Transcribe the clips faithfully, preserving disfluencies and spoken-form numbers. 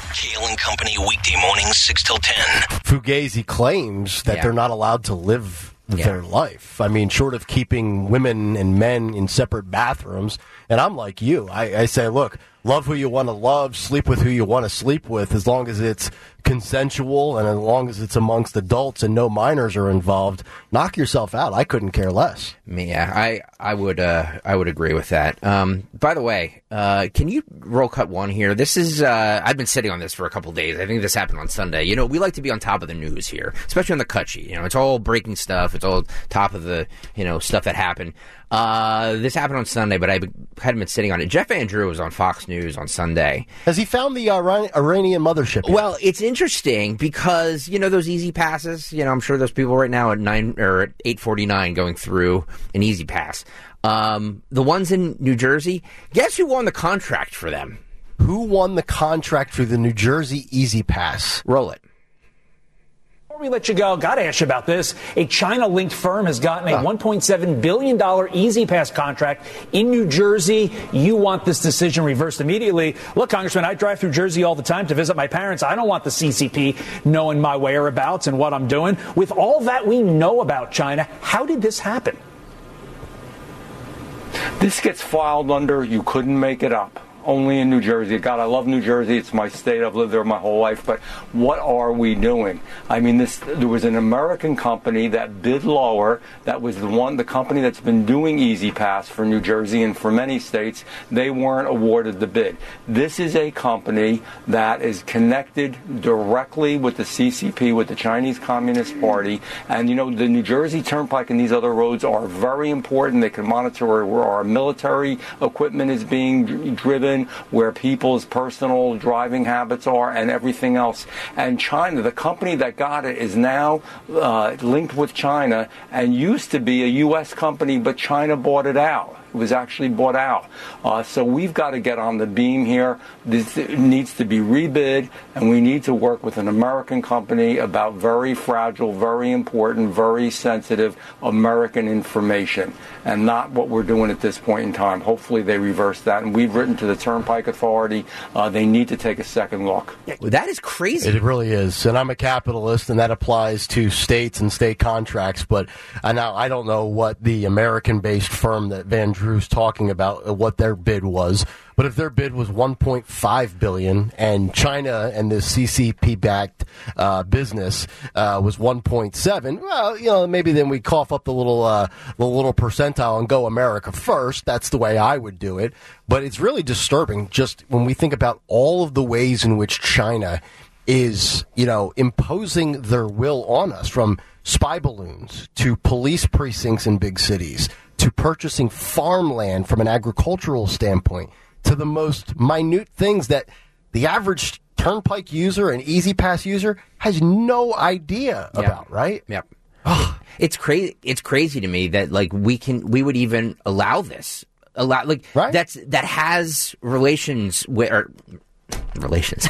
Kale and Company, weekday mornings, six till ten. Fugazi claims that Yeah. they're not allowed to live Yeah. their life. I mean, short of keeping women and men in separate bathrooms. And I'm like you. I, I say, look, love who you want to love, sleep with who you want to sleep with, as long as it's consensual and as long as it's amongst adults and no minors are involved. Knock yourself out. I couldn't care less. Yeah, I I would uh, I would agree with that. Um, by the way, uh, can you roll cut one here? This is uh, I've been sitting on this for a couple days. I think this happened on Sunday. You know, we like to be on top of the news here, especially on the cut sheet. You know, it's all breaking stuff. It's all top of the you know stuff that happened. Uh, this happened on Sunday, but I hadn't been sitting on it. Jeff Van Drew was on Fox News on Sunday. Has he found the Iran- Iranian mothership yet? Well, it's interesting because, you know, those easy passes, you know, I'm sure there's people right now at nine or at eight forty-nine going through an easy pass. Um, the ones in New Jersey, guess who won the contract for them? Who won the contract for the New Jersey Easy Pass? Roll it. Before we let you go, got to ask you about this. A China-linked firm has gotten a one point seven billion dollars Easy Pass contract in New Jersey. You want this decision reversed immediately. Look, Congressman, I drive through Jersey all the time to visit my parents. I don't want the C C P knowing my whereabouts and what I'm doing. With all that we know about China, how did this happen? This gets filed under you couldn't make it up. Only in New Jersey. God, I love New Jersey. It's my state. I've lived there my whole life. But what are we doing? I mean, this. There was an American company that bid lower. That was the one, the company that's been doing Easy Pass for New Jersey and for many states. They weren't awarded the bid. This is a company that is connected directly with the C C P, with the Chinese Communist Party. And, you know, the New Jersey Turnpike and these other roads are very important. They can monitor where our military equipment is being driven, where people's personal driving habits are, and everything else. And China, the company that got it, is now uh, linked with China and used to be a U S company, but China bought it out. It was actually bought out. Uh, so we've got to get on the beam here. This needs to be rebid, and we need to work with an American company about very fragile, very important, very sensitive American information, and not what we're doing at this point in time. Hopefully they reverse that. And we've written to the Turnpike Authority. Uh, they need to take a second look. Well, that is crazy. It really is. And I'm a capitalist, and that applies to states and state contracts. But uh, now I don't know what the American-based firm that Van Drew's talking about, uh, what their bid was. But if their bid was one point five billion dollars and China and the C C P-backed uh, business uh, was one point seven, well, you know, maybe then we cough up the little uh, the little percentile and go America first. That's the way I would do it. But it's really disturbing just when we think about all of the ways in which China is, you know, imposing their will on us, from spy balloons to police precincts in big cities to purchasing farmland from an agricultural standpoint, to the most minute things that the average Turnpike user and Easy Pass user has no idea Yeah. about, right? Yep. It's crazy. It's crazy to me that like we can, we would even allow this. Allow like Right. that's that has relations with or relations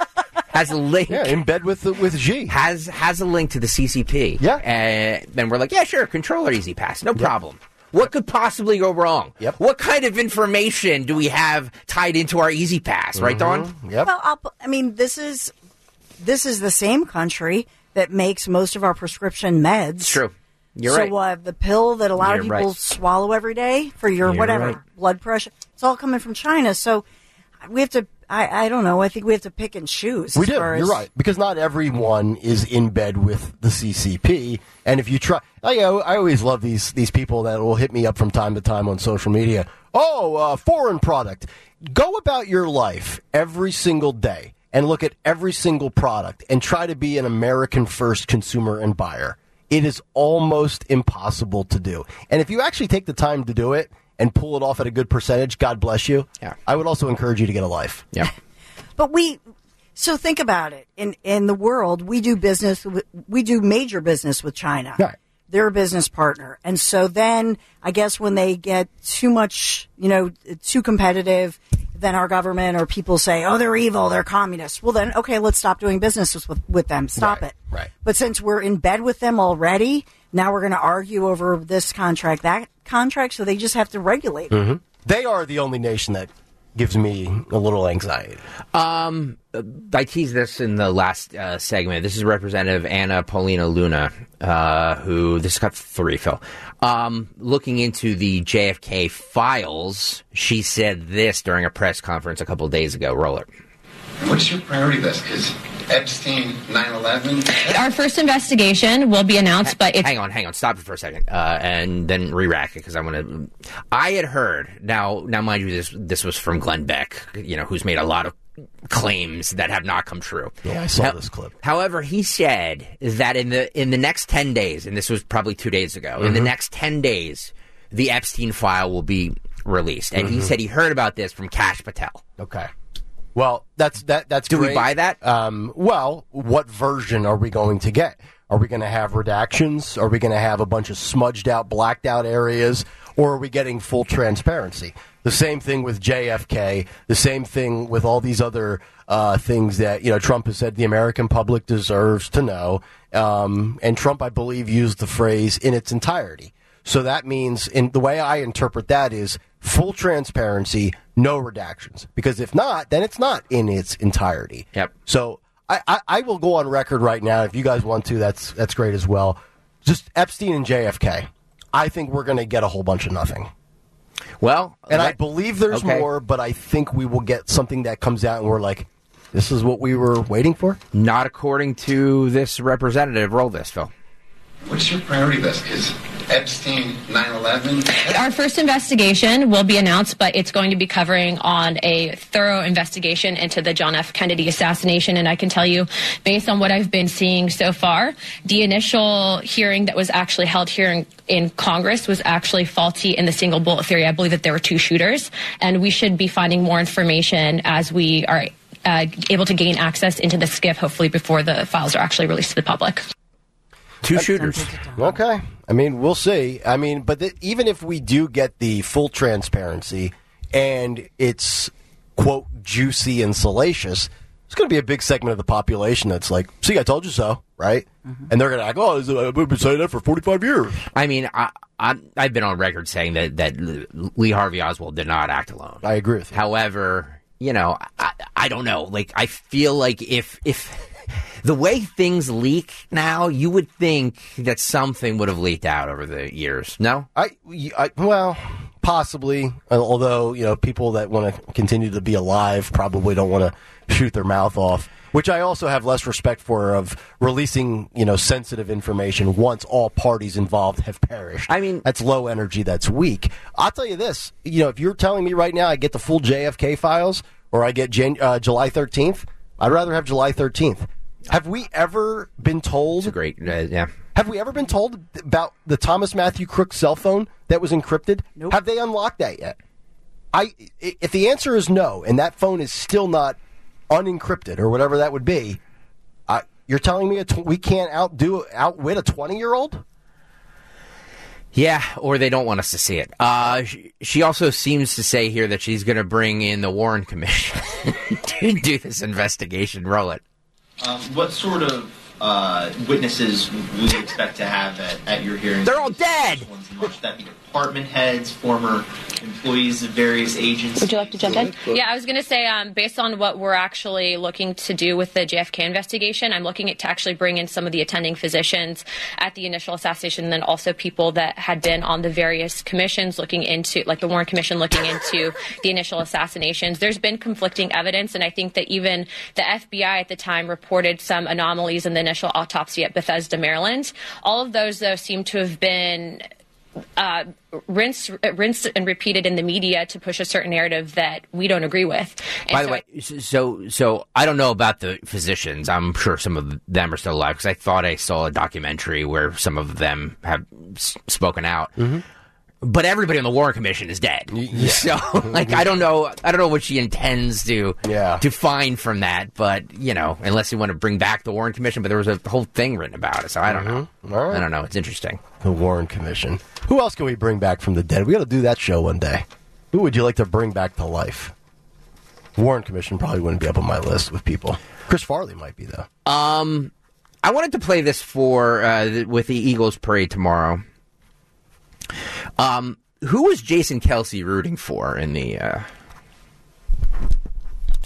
has a link. Yeah, in bed with with Xi. Has has a link to the C C P. Yeah. And then we're like, yeah, sure, control our Easy Pass, no problem. What could possibly go wrong? Yep. What kind of information do we have tied into our Easy Pass, right, Dawn? Yep. Well, I'll, I mean, this is this is the same country that makes most of our prescription meds. It's true. You're so, right. uh, the pill that a lot You're of people right. swallow every day for your You're whatever right. blood pressure, it's all coming from China. So we have to. I, I don't know. I think we have to pick and choose. We as do. far You're as- right. Because not everyone is in bed with the C C P. And if you try, I, I always love these these people that will hit me up from time to time on social media. Oh, uh, foreign product. Go about your life every single day and look at every single product and try to be an American first consumer and buyer. It is almost impossible to do. And if you actually take the time to do it and pull it off at a good percentage, God bless you. Yeah. I would also encourage you to get a life. Yeah. But we, so think about it. In in the world, we do business. With, we do major business with China. Right. They're a business partner, and so then I guess when they get too much, you know, too competitive, then our government or people say, "Oh, they're evil, they're communists." Well, then okay, let's stop doing business with with them. Stop Right, it. right. But since we're in bed with them already, now we're going to argue over this contract, that contract. So they just have to regulate it. They are the only nation that gives me a little anxiety. Um, I teased this in the last uh, segment. This is Representative Anna Paulina Luna, uh, who, this has got three, Phil. Um, looking into the J F K files, she said this during a press conference a couple of days ago. Roll it. What's your priority list? Because Epstein, nine eleven... Our first investigation will be announced, but it's... Hang on, hang on. Stop it for a second, uh, and then re-rack it, because I want to... I had heard, now, now mind you, this this was from Glenn Beck, you know, who's made a lot of claims that have not come true. Yeah, I saw How, this clip. However, he said that in the in the next ten days, and this was probably two days ago, mm-hmm. in the next ten days, the Epstein file will be released. And mm-hmm. he said he heard about this from Kash Patel. Okay. Well, that's that. That's do great. we buy that? Um, well, what version are we going to get? Are we going to have redactions? Are we going to have a bunch of smudged out, blacked out areas? Or are we getting full transparency? The same thing with J F K. The same thing with all these other uh, things that, you know, Trump has said the American public deserves to know. Um, and Trump, I believe, used the phrase in its entirety. So that means, in the way I interpret that is full transparency, no redactions. Because if not, then it's not in its entirety. Yep. So I, I, I will go on record right now. If you guys want to, that's that's great as well. Just Epstein and J F K. I think we're going to get a whole bunch of nothing. Well, and that, I believe there's okay. more, but I think we will get something that comes out and we're like, this is what we were waiting for? Not according to this representative. Roll this, Phil. What's your priority list? Because Epstein, nine eleven... Our first investigation will be announced, but it's going to be covering on a thorough investigation into the John F. Kennedy assassination. And I can tell you, based on what I've been seeing so far, the initial hearing that was actually held here in, in Congress was actually faulty in the single bullet theory. I believe that there were two shooters, and we should be finding more information as we are uh, able to gain access into the SCIF, hopefully before the files are actually released to the public. Two shooters. Okay. I mean, we'll see. I mean, but the, even if we do get the full transparency and it's, quote, juicy and salacious, it's going to be a big segment of the population that's like, see, I told you so, right? Mm-hmm. And they're going to act, oh, I've been saying that for forty-five years. I mean, I, I, I've been on record saying that, that Lee Harvey Oswald did not act alone. I agree with you. However, you know, I, I don't know. Like, I feel like if if... the way things leak now, you would think that something would have leaked out over the years. No? I, I well, possibly. Although, you know, people that want to continue to be alive probably don't want to shoot their mouth off, which I also have less respect for, of releasing, you know, sensitive information once all parties involved have perished. I mean, that's low energy, that's weak. I'll tell you this, you know, if you're telling me right now I get the full J F K files or I get Jan- uh, July thirteenth, I'd rather have July thirteenth. Have we ever been told? It's a great, uh, yeah. Have we ever been told about the Thomas Matthew Crook cell phone that was encrypted? Nope. Have they unlocked that yet? I, if the answer is no, and that phone is still not unencrypted or whatever that would be, uh, you're telling me a tw- we can't outdo outwit a twenty-year-old? Yeah, or they don't want us to see it. Uh, she also seems to say here that she's going to bring in the Warren Commission to do this investigation. Roll it. Um, what sort of uh, witnesses would you expect to have at, at your hearings? They're all dead! Would that be department heads, former employees of various agencies? Would you like to jump in? Yeah, I was going to say, um, based on what we're actually looking to do with the J F K investigation, I'm looking at to actually bring in some of the attending physicians at the initial assassination, and then also people that had been on the various commissions looking into, like the Warren Commission looking into the initial assassinations. There's been conflicting evidence, and I think that even the F B I at the time reported some anomalies in the initial autopsy at Bethesda, Maryland. All of those, though, seem to have been Uh, rinsed, rinsed and repeated in the media to push a certain narrative that we don't agree with. And By the so way, so so I don't know about the physicians. I'm sure some of them are still alive because I thought I saw a documentary where some of them have s- spoken out. Mm-hmm. But everybody on the Warren Commission is dead. Yeah. So, like, I don't know. I don't know what she intends to yeah. to find from that. But you know, unless you want to bring back the Warren Commission, but there was a whole thing written about it. So I don't mm-hmm. know. All right. I don't know. It's interesting. The Warren Commission. Who else can we bring back from the dead? We got to do that show one day. Who would you like to bring back to life? Warren Commission probably wouldn't be up on my list with people. Chris Farley might be though. Um, I wanted to play this for uh, with the Eagles parade tomorrow. Um, who was Jason Kelce rooting for in the uh,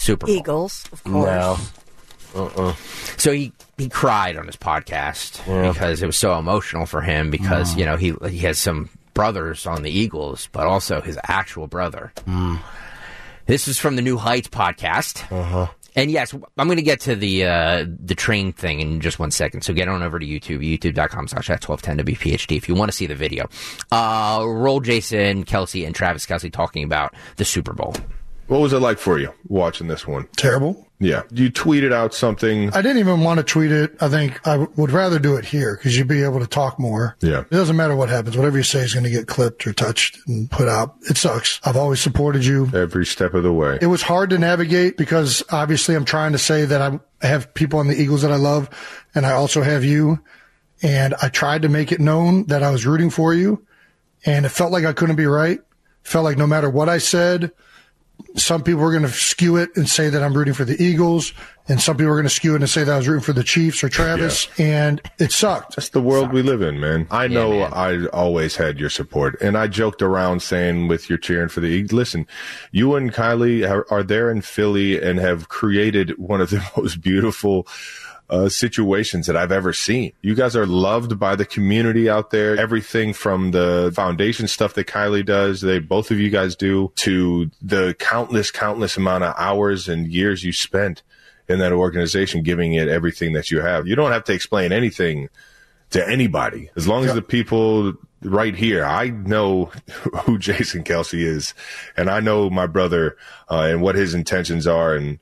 Super Bowl. Eagles, of course. No. Uh-uh. So he, he cried on his podcast Yeah. because it was so emotional for him because, Mm. you know, he he has some brothers on the Eagles, but also his actual brother. Mm. This is from the New Heights podcast. Uh-huh. And yes, I'm going to get to the uh, the train thing in just one second. So get on over to YouTube, youtube.com slash at twelve ten WPHT if you want to see the video. Uh, roll Jason Kelce and Travis Kelce talking about the Super Bowl. What was it like for you watching this one? Terrible. Yeah. You tweeted out something. I didn't even want to tweet it. I think I w- would rather do it here because you'd be able to talk more. Yeah. It doesn't matter what happens. Whatever you say is going to get clipped or touched and put out. It sucks. I've always supported you. Every step of the way. It was hard to navigate because obviously I'm trying to say that I have people on the Eagles that I love and I also have you. And I tried to make it known that I was rooting for you. And it felt like I couldn't be right. Felt like no matter what I said, some people were going to skew it and say that I'm rooting for the Eagles, and some people were going to skew it and say that I was rooting for the Chiefs or Travis, yeah. and it sucked. That's the world we live in, man. I know yeah, man. I always had your support, and I joked around saying with your cheering for the Eagles, listen, you and Kylie are, are there in Philly and have created one of the most beautiful Uh, situations that I've ever seen. You guys are loved by the community out there. Everything from the foundation stuff that Kylie does, they both of you guys do, to the countless, countless amount of hours and years you spent in that organization, giving it everything that you have. You don't have to explain anything to anybody. As long as the people right here, I know who Jason Kelce is, and I know my brother uh, and what his intentions are, and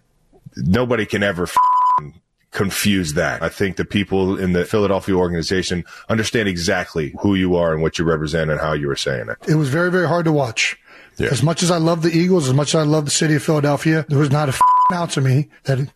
nobody can ever f- confuse that. I think the people in the Philadelphia organization understand exactly who you are and what you represent and how you were saying it. It was very, very hard to watch. Yeah. As much as I love the Eagles, as much as I love the city of Philadelphia, there was not a f- ounce of me that. It...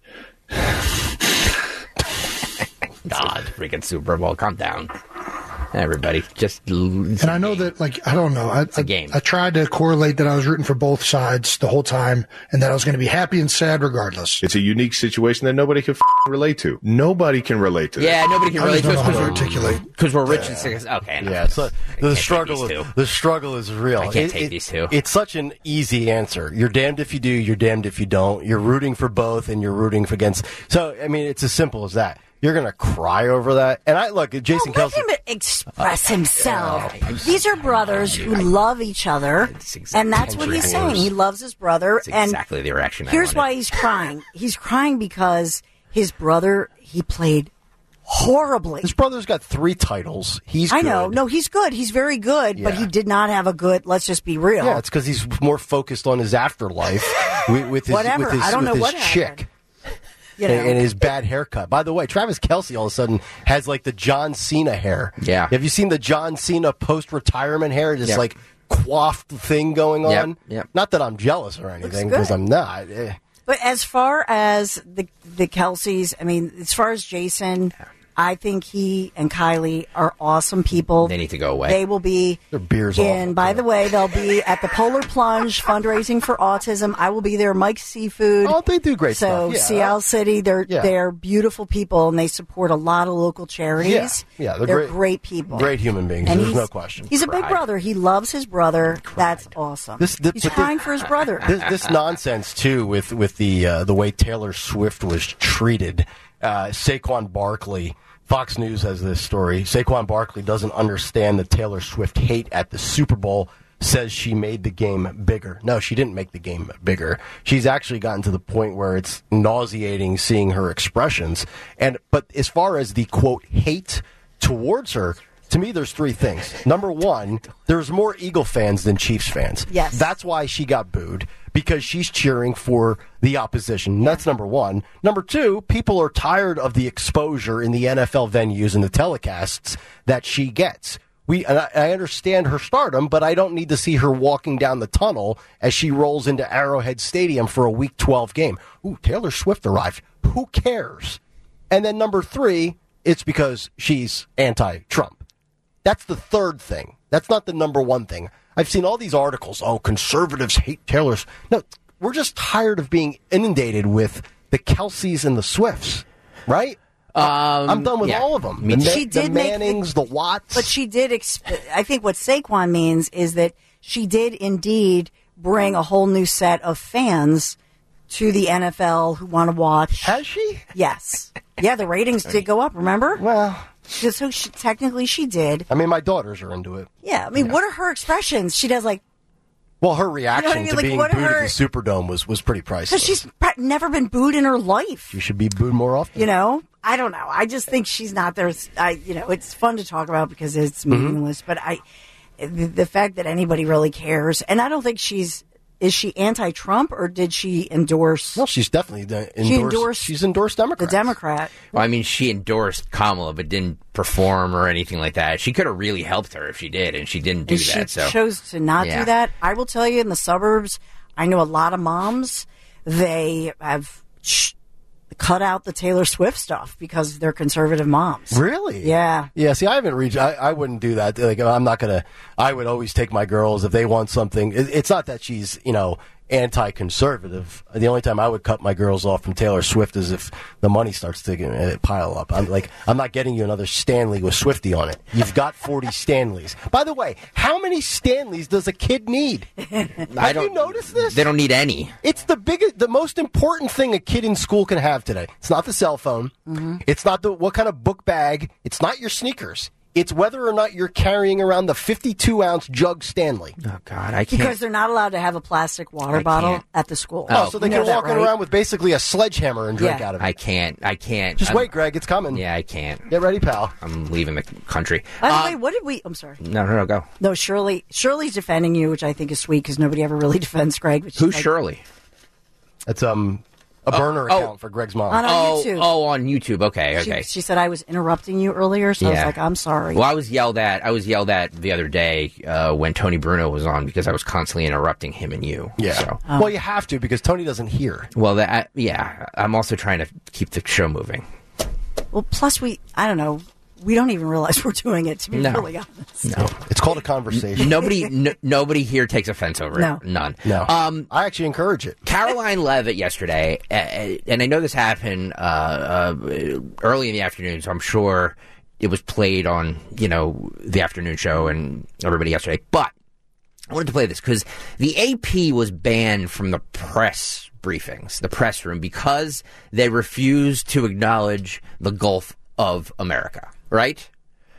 God, freaking Super Bowl. Calm down. Everybody, just. And I know that, like, I don't know. I, it's a game. I, I tried to correlate that I was rooting for both sides the whole time and that I was going to be happy and sad regardless. It's a unique situation that nobody can f- relate to. Nobody can relate to. Yeah, this. nobody can I relate to us just don't know because how to we're, articulate. cause we're rich and sick. Okay, enough. Yeah, so the can't struggle, take these two. the struggle is real. I can't It- take it- these two. It's such an easy answer. You're damned if you do. You're damned if you don't. You're rooting for both, and you're rooting for against. So I mean, it's as simple as that. You're gonna cry over that, and I look at Jason Well, Kelce. let him express himself. Oh, These are brothers who love each other, exactly and that's what he's saying. He loves his brother, That's and exactly the reaction I here's wanted. why he's crying. He's crying because his brother, he played horribly. His brother's got three titles. He's I know. good. No, he's good. He's very good, but Yeah. he did not have a good. Let's just be real. Yeah, it's because he's more focused on his afterlife with, with his Whatever. with his, I don't with know his what chick. happened. You know. and, and his bad haircut. By the way, Travis Kelce all of a sudden has like the John Cena hair. Yeah. Have you seen the John Cena post-retirement hair? This Yep. like coiffed thing going Yep, on. yep. Not that I'm jealous or anything, good. because I'm not. Eh. But as far as the the Kelceys, I mean, as far as Jason, I think he and Kylie are awesome people. They need to go away. They will be Their beer's in. awful, By too. the way, they'll be at the Polar Plunge fundraising for autism. I will be there. Mike's Seafood. Oh, they do great so stuff. Yeah. Seattle City, they're Yeah. they're beautiful people, and they support a lot of local charities. Yeah, yeah, they're great- great people, Great human beings. And There's he's- no question. He's a big Cried. brother. He loves his brother. That's awesome. This- this- he's but crying this- for his brother. this, this nonsense too with with the uh, the way Taylor Swift was treated. Uh, Saquon Barkley, Fox News has this story. Saquon Barkley doesn't understand the Taylor Swift hate at the Super Bowl. Says she made the game bigger. No, she didn't make the game bigger. She's actually gotten to the point where it's nauseating seeing her expressions. And but as far as the quote hate towards her, to me, there's three things. Number one, there's more Eagle fans than Chiefs fans. Yes. That's why she got booed, because she's cheering for the opposition. That's number one. Number two, people are tired of the exposure in the N F L venues and the telecasts that she gets. We, and I, I understand her stardom, but I don't need to see her walking down the tunnel as she rolls into Arrowhead Stadium for a Week twelve game. Ooh, Taylor Swift arrived. Who cares? And then number three, it's because she's anti-Trump. That's the third thing. That's not the number one thing. I've seen all these articles. Oh, conservatives hate Taylor. No, we're just tired of being inundated with the Kelceys and the Swifts, right? Um, I'm done with yeah. all of them. Me The, too. Ma- She the did make the- Mannings, the, Watts. But she did. Exp- I think what Saquon means is that she did indeed bring a whole new set of fans to the N F L who want to watch. Has she? Yes. Yeah, the ratings did go up, remember? Well, so she, technically she did. I mean, my daughters are into it. Yeah, I mean, yeah. What are her expressions? She does like... Well, her reaction you know I mean? to like, being booed her... at the Superdome was, was pretty priceless. Because she's never been booed in her life. She should be booed more often. You know? I don't know. I just think she's not there. I, you know, it's fun to talk about because it's meaningless, mm-hmm. but I... The, the fact that anybody really cares, and I don't think she's... Is she anti-Trump, or did she endorse... No, she's definitely endorsed. She endorsed she's endorsed Democrats. The Democrat. Well, I mean, she endorsed Kamala, but didn't perform or anything like that. She could have really helped her if she did, and she didn't do and that. She so. chose to not yeah. do that. I will tell you, in the suburbs, I know a lot of moms, they have... Sh- cut out the Taylor Swift stuff because they're conservative moms. Really? Yeah. Yeah, see, I haven't reached, I, I wouldn't do that. Like, I'm not going to, I would always take my girls if they want something. It, it's not that she's, you know, anti-conservative. The only time I would cut my girls off from Taylor Swift is if the money starts to uh, pile up. I'm like, I'm not getting you another Stanley with Swifty on it. You've got forty Stanleys. By the way, how many Stanleys does a kid need? Have I don't, you noticed this? They don't need any. It's the biggest, the most important thing a kid in school can have today. It's not the cell phone. Mm-hmm. It's not the what kind of book bag. It's not your sneakers. It's whether or not you're carrying around the fifty-two ounce jug Stanley. Oh, God, I can't. Because they're not allowed to have a plastic water I bottle can't. at the school. Oh, so they you can walk right? around with basically a sledgehammer and drink yeah. out of it. I can't. I can't. Just I'm, wait, Greg. It's coming. Yeah, I can't. Get ready, pal. I'm leaving the country. By the uh, way, what did we... I'm sorry. No, no, no, go. No, Shirley. Shirley's defending you, which I think is sweet because nobody ever really defends Greg. Who's like, Shirley? It's, um... A burner oh, account oh. for Greg's mom. On oh, YouTube. Oh, on YouTube. Okay, okay. She, she said I was interrupting you earlier, so yeah. I was like, I'm sorry. Well, I was yelled at. I was yelled at the other day uh, when Tony Bruno was on because I was constantly interrupting him and you. Yeah. So. Oh. Well, you have to because Tony doesn't hear. Well, that yeah. I'm also trying to keep the show moving. Well, plus we, I don't know. We don't even realize we're doing it, to be no. really honest. No. It's called a conversation. Nobody n- nobody here takes offense over no. it. None. No. Um, I actually encourage it. Caroline Leavitt yesterday, uh, and I know this happened uh, uh, early in the afternoon, so I'm sure it was played on, you know, the afternoon show and everybody yesterday. But I wanted to play this because the A P was banned from the press briefings, the press room, because they refused to acknowledge the Gulf of America. Right?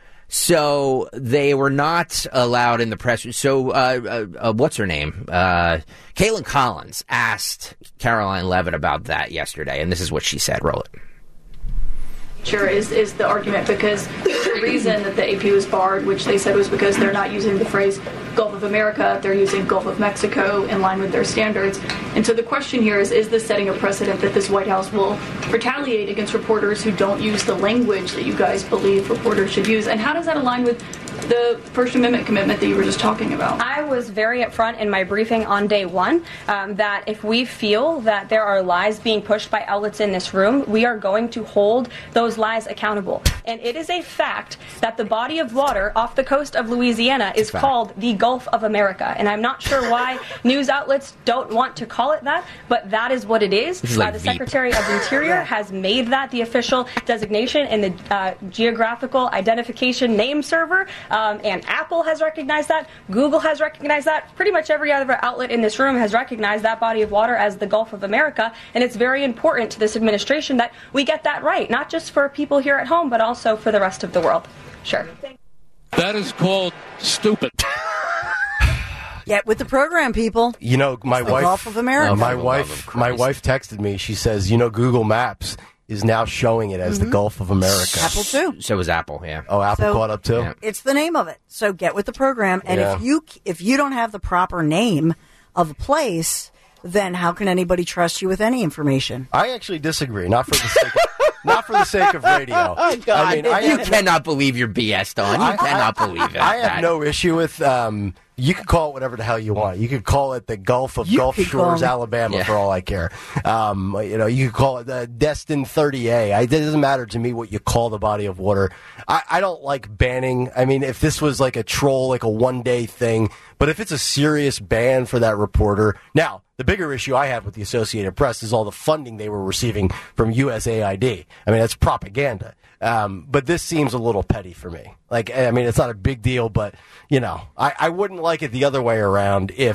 So they were not allowed in the press. So uh, uh, uh, what's her name? Uh, Caitlin Collins asked Caroline Leavitt about that yesterday, and this is what she said. Roll it. Sure, is, is the argument because the reason that the A P was barred, which they said was because they're not using the phrase Gulf of America, they're using Gulf of Mexico in line with their standards. And so the question here is, is this setting a precedent that this White House will retaliate against reporters who don't use the language that you guys believe reporters should use? And how does that align with the First Amendment commitment that you were just talking about? I was very upfront in my briefing on day one um, that if we feel that there are lies being pushed by outlets in this room, we are going to hold those lies accountable. And it is a fact that the body of water off the coast of Louisiana is called the Gulf of America. And I'm not sure why news outlets don't want to call it that, but that is what it is. is like uh, the Veep. Secretary of Interior has made that the official designation in the uh, geographical identification name server. Um, and Apple has recognized that. Google has recognized that. Pretty much every other outlet in this room has recognized that body of water as the Gulf of America. And it's very important to this administration that we get that right, not just for people here at home, but also for the rest of the world. Sure. That is called stupid. Get with the program, people. You know, my it's wife. The Gulf of America. Uh, my wife. My wife texted me. She says, "You know, Google Maps is now showing it as mm-hmm. the Gulf of America." Apple too. So was Apple. Yeah. Oh, Apple so, caught up too. Yeah. It's the name of it. So get with the program. And yeah. if you if you don't have the proper name of a place, then how can anybody trust you with any information? I actually disagree. Not for the sake. Of, not for the sake of radio. Oh, God. I mean, I you cannot no, believe you're B S, Don. You I, cannot I, believe it. I have no issue with. Um, you can call it whatever the hell you want. You could call it the Gulf of you Gulf Shores, Alabama, yeah. for all I care. Um, you know, you could call it the Destin thirty A. I, it doesn't matter to me what you call the body of water. I, I don't like banning. I mean, if this was like a troll, like a one-day thing, but if it's a serious ban for that reporter, now. The bigger issue I have with the Associated Press is all the funding they were receiving from U S A I D. I mean, that's propaganda. Um, but this seems a little petty for me. Like, I mean, it's not a big deal, but, you know, I, I wouldn't like it the other way around if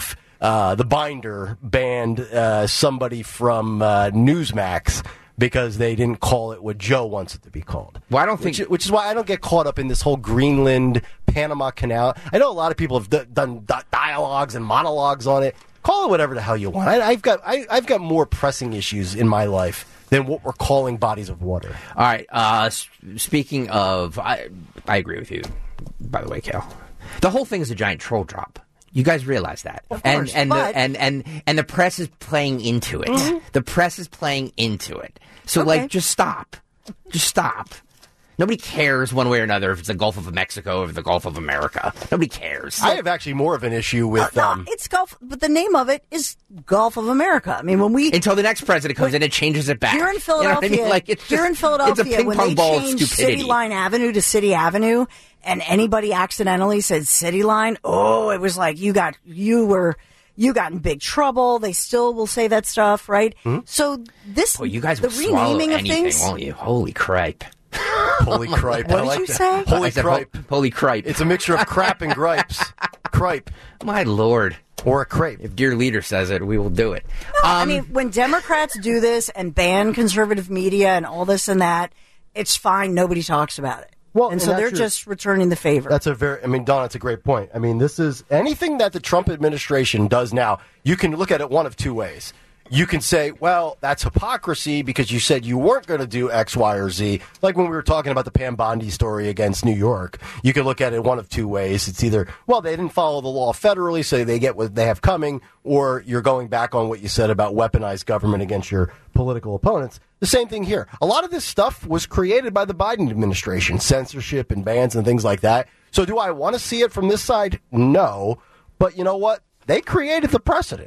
uh, the Binder banned uh, somebody from uh, Newsmax because they didn't call it what Joe wants it to be called. Well, I don't think, which, which is why I don't get caught up in this whole Greenland Panama Canal. I know a lot of people have d- done di- dialogues and monologues on it. Call it whatever the hell you want. I, I've got I, I've got more pressing issues in my life than what we're calling bodies of water. All right. Uh, speaking of, I, I agree with you. By the way, Cal, the whole thing is a giant troll drop. You guys realize that, of and course, and, but... the, and and and the press is playing into it. Mm-hmm. The press is playing into it. So, okay. like, just stop. Just stop. Nobody cares one way or another if it's the Gulf of Mexico or the Gulf of America. Nobody cares. I have actually more of an issue with. Uh, no, um, it's Gulf, but the name of it is Gulf of America. I mean, when we until the next president comes in and changes it back. Here in Philadelphia, you know what I mean? Like, it's here just, in Philadelphia, it's a ping when pong they ball of changed stupidity. City Line Avenue to City Avenue, and anybody accidentally said City Line, oh, it was like you got you were. You got in big trouble. They still will say that stuff, right? Hmm? So this, well, you guys the will swallow renaming of anything, things, won't you? Holy cripe! Holy cripe! What I did like you that. say? Holy I said, cripe! ho- holy cripe! It's a mixture of crap and gripes. Cripe. My lord! Or a crepe. If dear leader says it, we will do it. No, um, I mean, when Democrats do this and ban conservative media and all this and that, it's fine. Nobody talks about it. Well, and, and so that's they're your- just returning the favor. That's a very, I mean, Don, that's a great point. I mean, this is anything that the Trump administration does now, you can look at it one of two ways. You can say, well, that's hypocrisy because you said you weren't going to do X, Y, or Z. Like when we were talking about the Pam Bondi story against New York, you can look at it one of two ways. It's either, well, they didn't follow the law federally, so they get what they have coming, or you're going back on what you said about weaponized government against your political opponents. The same thing here. A lot of this stuff was created by the Biden administration, censorship and bans and things like that. So do I want to see it from this side? No. But you know what? They created the precedent.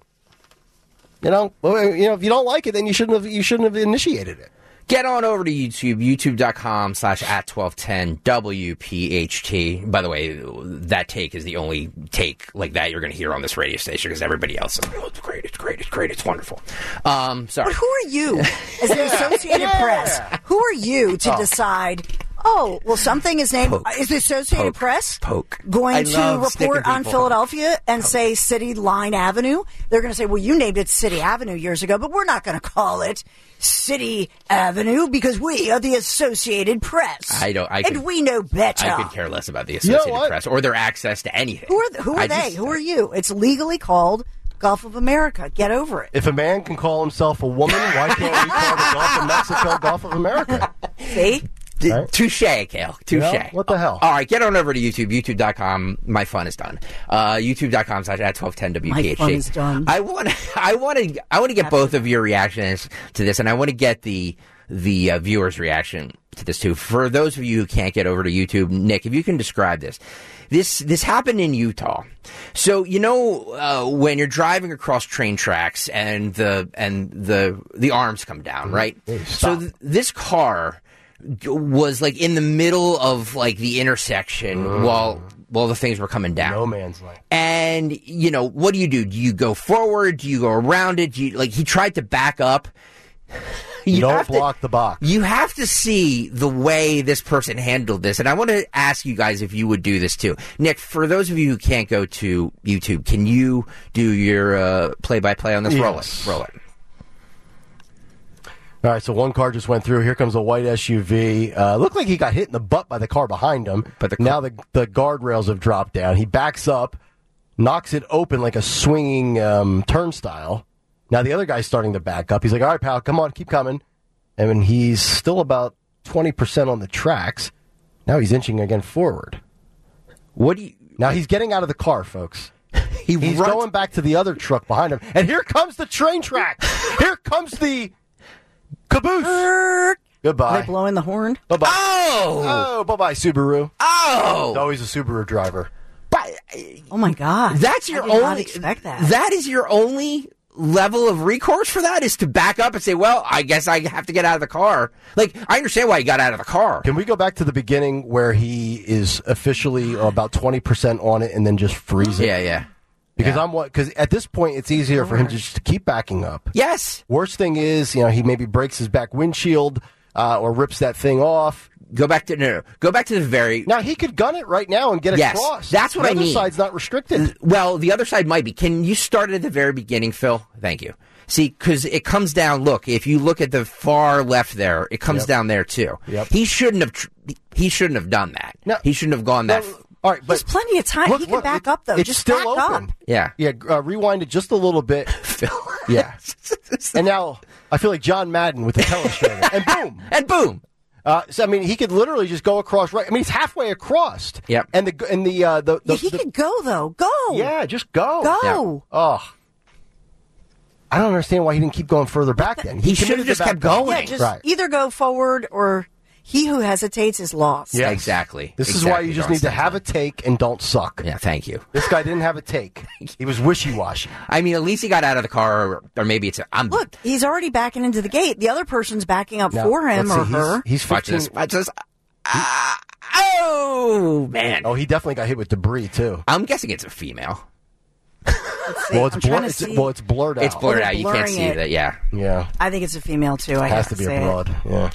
You know, well, you know, if you don't like it, then you shouldn't have. You shouldn't have initiated it. Get on over to YouTube, youtube.com slash at 1210 W P H T. By the way, that take is the only take like that you're going to hear on this radio station because everybody else is, oh, it's great, it's great, it's great, it's wonderful. Um, sorry. But who are you, as the Associated Yeah. Press? Who are you to Oh. decide? Oh, well, something is named. Poke. Is the Associated Poke. Press Poke. going I to love sticking report on people. Philadelphia and say City Line Avenue? They're going to say, well, you named it City Avenue years ago, but we're not going to call it City Avenue because we are the Associated Press. I don't. I and could, we know better. I could care less about the You know Associated what? Press or their access to anything. Who are th- who are I they? just- Who are you? It's legally called Gulf of America. Get over it. If a man can call himself a woman, why can't we call the Gulf of Mexico Gulf of America? See? D- Right. Touche, Kale. Touche. You know, what the hell? All right, get on over to YouTube, youtube dot com. My fun is done. Uh, youtube.com slash at 1210 W P H T. My fun is done. I want I want to I want to get both of your reactions to this, and I want to get the the uh, viewers' reaction to this too. For those of you who can't get over to YouTube, Nick, if you can describe this. This this happened in Utah. So you know uh, when you're driving across train tracks and the and the the arms come down, right? Hey, so stop. th- this car was like in the middle of like the intersection Mm. while while the things were coming down. No man's land. And you know, what do you do? Do you go forward? Do you go around it? Do you, like he tried to back up. You don't have to- block the box. You have to see the way this person handled this. And I want to ask you guys if you would do this too. Nick, for those of you who can't go to YouTube, can you do your uh, play-by-play on this? Roll Yes. it. Roll it. All right, so one car just went through. Here comes a white S U V. Uh, looked like he got hit in the butt by the car behind him. But the car- now the the guardrails have dropped down. He backs up, knocks it open like a swinging um, turnstile. Now the other guy's starting to back up. He's like, all right, pal, come on, keep coming. And when he's still about twenty percent on the tracks, now he's inching again forward. What do you... Now he's getting out of the car, folks. He He's runs- going back to the other truck behind him. And here comes the train track. Here comes the caboose. Are Goodbye. they blowing the horn? Bye-bye. Oh! Oh, bye-bye, Subaru. Oh! He's always a Subaru driver. But, Oh my God! that's your I did not only... expect that. That is your only level of recourse for that is to back up and say, well, I guess I have to get out of the car. Like, I understand why he got out of the car. Can we go back to the beginning where he is officially about twenty percent on it and then just freeze it? Yeah, yeah. Because yeah. I'm what? Because at this point, it's easier for him to just keep backing up. Yes. Worst thing is, you know, he maybe breaks his back windshield uh, or rips that thing off. Go back to no, no. Go back to the very. Now he could gun it right now and get yes, across. That's what the I other mean. Side's not restricted. Well, the other side might be. Can you start at the very beginning, Phil? Thank you. See, because it comes down. Look, if you look at the far left there, it comes Yep. down there too. Yep. He shouldn't have. Tr- he shouldn't have done that. No, he shouldn't have gone that. No, all right, but There's plenty of time. look, he can look, back it- up though. It's Just still back open. up. Yeah. Yeah. Uh, rewind it just a little bit. Phil. Yeah. And now I feel like John Madden with the telestrator, and boom, and boom. Uh, so I mean, he could literally just go across right. I mean, he's halfway across. Yep. And the and the uh, the, the Yeah, he the- could go though. Go. yeah, just go. Go. Oh. I don't understand why he didn't keep going further back then. He should have committed just to back kept going. Yeah, just Right. either go forward or he who hesitates is lost. Yes. Exactly. This is Exactly, why you just Darn need to Stanton. have a take and don't suck. Yeah, thank you. This guy didn't have a take. He was wishy-washy. I mean, at least he got out of the car, or, or maybe it's. A, I'm Look, he's already backing into the gate. The other person's backing up Now, for him let's or see, her. He's, he's watch fifteen. this. Watch this. Ah, oh man. Oh, he definitely got hit with debris too. I'm guessing it's a female. Let's see. Well, it's I'm trying blurred. to It's, see. well, it's blurred out. It's blurred they're out. You can't blurring see it. that. Yeah. Yeah, I think it's a female too. I it has have to be say a it. broad. Yeah.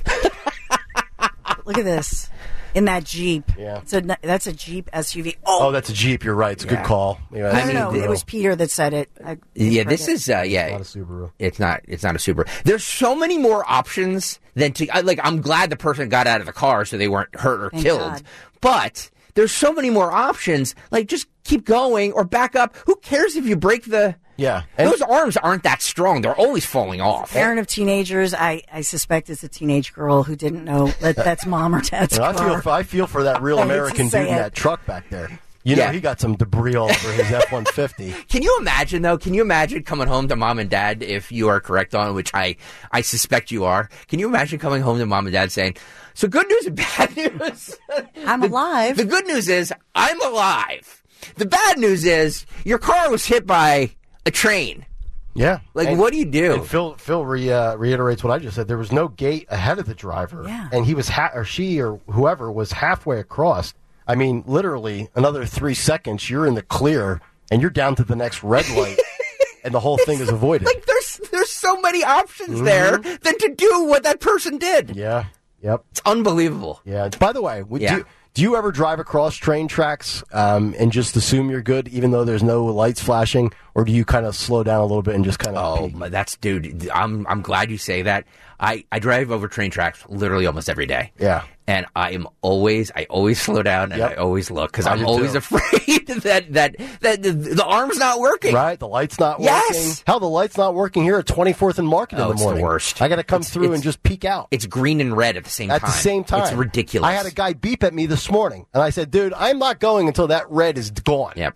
Look at this. In that Jeep. Yeah. It's a, that's a Jeep S U V. Oh, Oh, that's a Jeep. You're right. It's a Yeah. good call. Yeah, no, that's no, a no. Subaru. It was Peter that said it. I Yeah. heard This it. is. Uh, yeah. Not a Subaru. It's not. It's not a Subaru. There's so many more options than to. I, like, I'm glad the person got out of the car so they weren't hurt or Thank killed. God. But there's so many more options. Like, just keep going or back up. Who cares if you break the? Yeah. And Those arms aren't that strong. They're always falling off. Parent of teenagers, I, I suspect it's a teenage girl who didn't know that that's mom or dad's I car. feel I feel for that real I hate to American say dude in it. that truck back there. You know, Yeah. he got some debris all over his F one fifty. Can you imagine though? Can you imagine coming home to mom and dad if you are correct on which I I suspect you are? Can you imagine coming home to mom and dad saying, "So good news and bad news. I'm the, alive." The good news is I'm alive. The bad news is your car was hit by a train." Yeah. Like, And- what do you do? And Phil Phil re, uh, reiterates what I just said. There was no gate ahead of the driver, Yeah. and he was ha- or she or whoever was halfway across. I mean, literally another three seconds, you're in the clear, and you're down to the next red light, and the whole thing is avoided. Like there's there's so many options Mhm. there than to do what that person did. Yeah. Yep. It's unbelievable. Yeah. By the way, would Yeah. you do you ever drive across train tracks um, and just assume you're good, even though there's no lights flashing, or do you kind of slow down a little bit and just kind of? Oh, my- that's dude. I'm I'm glad you say that. I, I drive over train tracks literally almost every day. Yeah. And I am always I always slow down and Yep. I always look because I I'm do always too. afraid that that that the, the arm's not working. Right, the light's not Yes! working. Hell, the light's not working here at twenty-fourth and Market Oh, in the it's the morning. worst. I got to come It's- through it's- and just peek out. It's green and red at the same At time. the same time. It's ridiculous. I had a guy beep at me this morning, and I said, dude, I'm not going until that red is gone. Yep.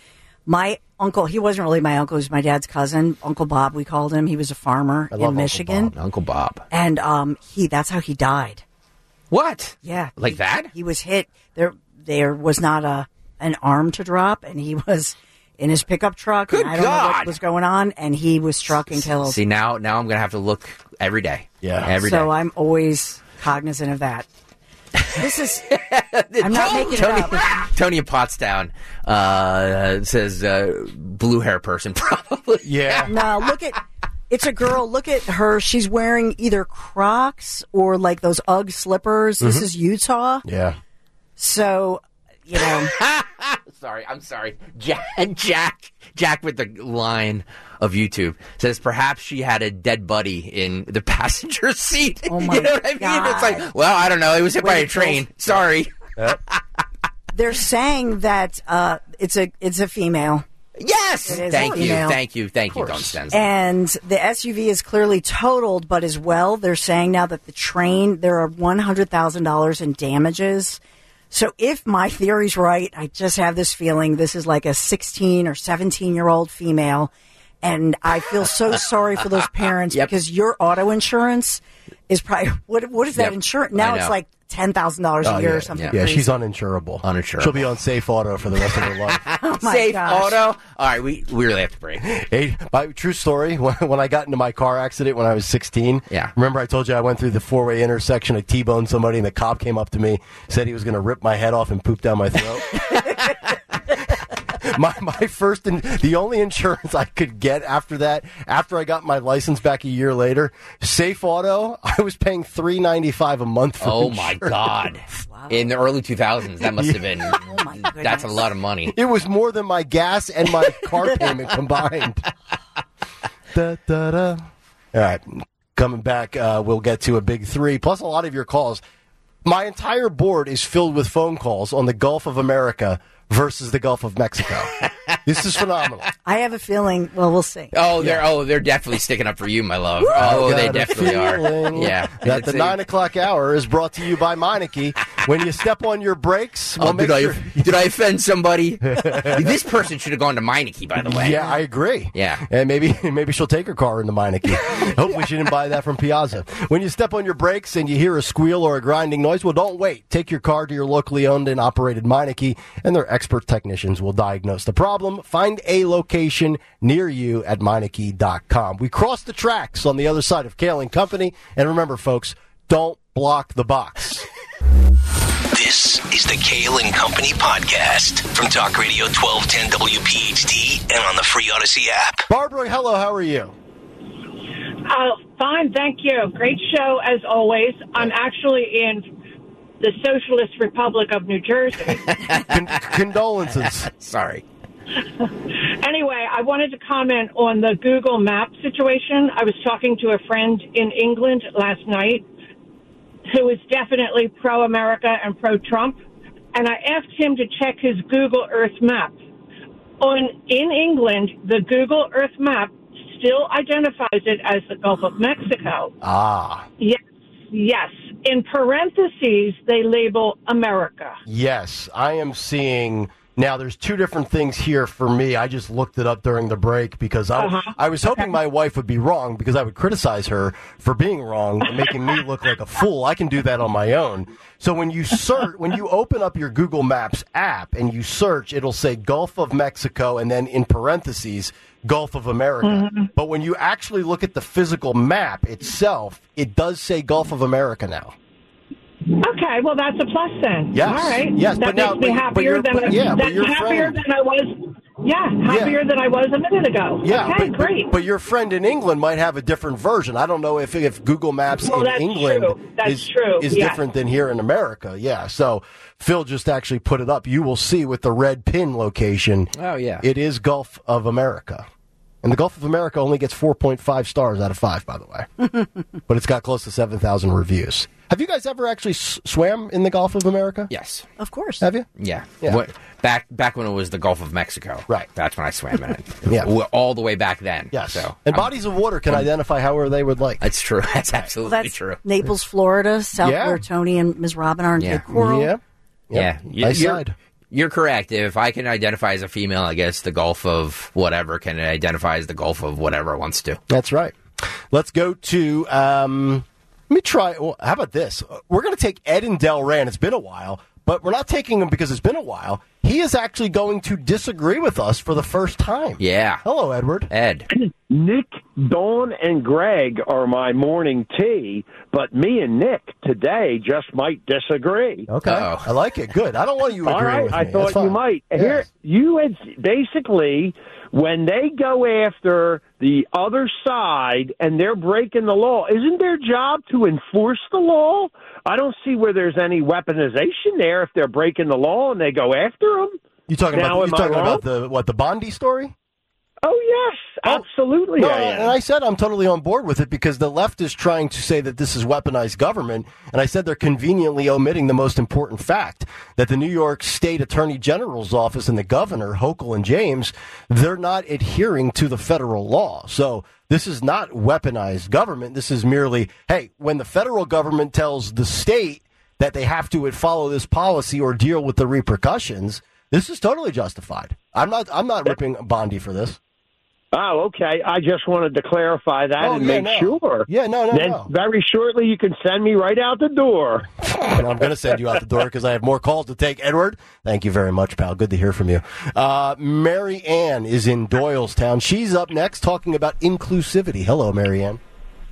My uncle, he wasn't really my uncle, he was my dad's cousin, Uncle Bob, we called him. He was a farmer I love in Uncle Michigan. Bob. Uncle Bob. And um, he that's how he died. What? Yeah. Like he, that? He was hit. There there was not a an arm to drop, and he was in his pickup truck. Good and I don't know God. what was going on, and he was struck and killed. See now now I'm gonna have to look every day. Yeah. Every day. so I'm always cognizant of that. This is. I'm not making Tony, it up. Tony in Pottstown uh, says uh, blue hair person probably. Yeah. No, look at. It's a girl. Look at her. She's wearing either Crocs or like those Ugg slippers. This Mhm. is Utah. Yeah. So, you know. Sorry, I'm sorry. Jack, Jack, Jack with the line of YouTube says perhaps she had a dead buddy in the passenger seat. Oh my you know what I mean? God. It's like, well, I don't know. He was hit by a Wait, train. Sorry. They're saying that uh, it's a it's a female. Yes. It is Thank a you. female. Thank you. Thank you, Don Stenson. And the S U V is clearly totaled, but as well, they're saying now that the train, there are one hundred thousand dollars in damages. So if my theory's right, I just have this feeling this is like a sixteen or seventeen year old female. And I feel so sorry for those parents Yep. because your auto insurance is probably, what, what is that Yep. insurance? Now I it's know. like ten thousand dollars a Oh, year yeah. or something. Yeah, crazy. she's uninsurable. Uninsurable. She'll be on Safe Auto for the rest of her life. Oh my Safe gosh. auto. All right, we, we really have to break. Hey, my true story. When, when I got into my car accident when I was sixteen, Yeah. Remember I told you I went through the four-way intersection, I T-boned somebody, and the cop came up to me, said he was going to rip my head off and poop down my throat. my my first and the only insurance I could get after that, after I got my license back a year later, Safe Auto, I was paying three ninety-five a month for Oh, insurance. my God. Wow. In the early two thousands, that must have been, oh my that's a lot of money. It was more than my gas and my car payment combined. Da, da, da. All right. Coming back, uh, we'll get to a big three, plus a lot of your calls. My entire board is filled with phone calls on the Gulf of America versus the Gulf of Mexico. This is phenomenal. I have a feeling. Well, we'll see. Oh, they're oh they're definitely sticking up for you, my love. Oh, they definitely are. Yeah. That the nine o'clock hour is brought to you by Meineke. When you step on your brakes, we'll oh, make did, sure... I, did I offend somebody? This person should have gone to Meineke, by the way. Yeah, I agree. Yeah, and maybe maybe she'll take her car into Meineke. Hopefully, she didn't buy that from Piazza. When you step on your brakes and you hear a squeal or a grinding noise, well, don't wait. Take your car to your locally owned and operated Meineke, and their expert technicians will diagnose the problem. Find a location near you at Meineke dot com. We cross the tracks on the other side of Kale and Company, and remember, folks, don't block the box. This is the Kale and Company podcast from Talk Radio twelve ten W P H D and on the free Odyssey app. Barbara, hello, how are you? Uh, fine, thank you. Great show, as always. I'm actually in the Socialist Republic of New Jersey. Con- condolences. Sorry. Anyway, I wanted to comment on the Google Map situation. I was talking to a friend in England last night who is definitely pro-America and pro-Trump, and I asked him to check his Google Earth map. On in England, the Google Earth map still identifies it as the Gulf of Mexico. Ah. Yes, yes. In parentheses, they label America. Yes, I am seeing... Now, there's two different things here for me. I just looked it up during the break because I, uh-huh. I was hoping my wife would be wrong because I would criticize her for being wrong and making me look like a fool. I can do that on my own. So when you search, when you open up your Google Maps app and you search, it'll say Gulf of Mexico and then in parentheses, Gulf of America. Mm-hmm. But when you actually look at the physical map itself, it does say Gulf of America now. Okay, well, that's a plus then. Yes. All right. Yes, that but makes now, me but, happier but than I, yeah, but that, your happier friend, than I was. Yeah, happier yeah. than I was a minute ago. Yeah, okay, but, great. But, but your friend in England might have a different version. I don't know if if Google Maps well, in that's England true. That's is true. is yes. different than here in America. Yeah. So Phil just actually put it up. You will see with the red pin location. Oh yeah, it is Gulf of America. And the Gulf of America only gets four point five stars out of five, by the way. But it's got close to seven thousand reviews. Have you guys ever actually s- swam in the Gulf of America? Yes. Of course. Have you? Yeah. yeah. What, back back when it was the Gulf of Mexico. Right. That's when I swam in it. yeah. All the way back then. Yes. So, and um, bodies of water can um, identify however they would like. That's true. That's absolutely well, that's true. Naples, Florida, south yeah. where Tony and Miz Robin are in yeah. Cape Coral. Yeah. Yeah. yeah. Nice you're, side. You're correct. If I can identify as a female, I guess the Gulf of whatever can identify as the Gulf of whatever it wants to. That's right. Let's go to, um, let me try, well, how about this? We're going to take Ed in Delray, and it's been a while, but we're not taking him because it's been a while. He is actually going to disagree with us for the first time. Yeah. Hello, Edward. Ed. Nick, Dawn, and Greg are my morning tea, but me and Nick today just might disagree. Okay. Uh-oh. I like it. Good. I don't want you agreeing All right, with me. I thought you might. Yes. Here, you had basically, when they go after the other side and they're breaking the law, isn't their job to enforce the law? I don't see where there's any weaponization there if they're breaking the law and they go after them. You talking now, about, you talking about the what the Bondi story? Oh, yes, absolutely. No, I am. and I said I'm totally on board with it because the left is trying to say that this is weaponized government, and I said they're conveniently omitting the most important fact, that the New York State Attorney General's office and the governor, Hochul and James, they're not adhering to the federal law. So this is not weaponized government. This is merely, hey, when the federal government tells the state that they have to follow this policy or deal with the repercussions, this is totally justified. I'm not I'm not ripping Bondi for this. Oh, okay. I just wanted to clarify that oh, and yeah, make no. sure. Yeah, no, no, then no. Very shortly, you can send me right out the door. And I'm going to send you out the door because I have more calls to take. Edward, thank you very much, pal. Good to hear from you. Uh, Mary Ann is in Doylestown. She's up next talking about inclusivity. Hello, Mary Ann.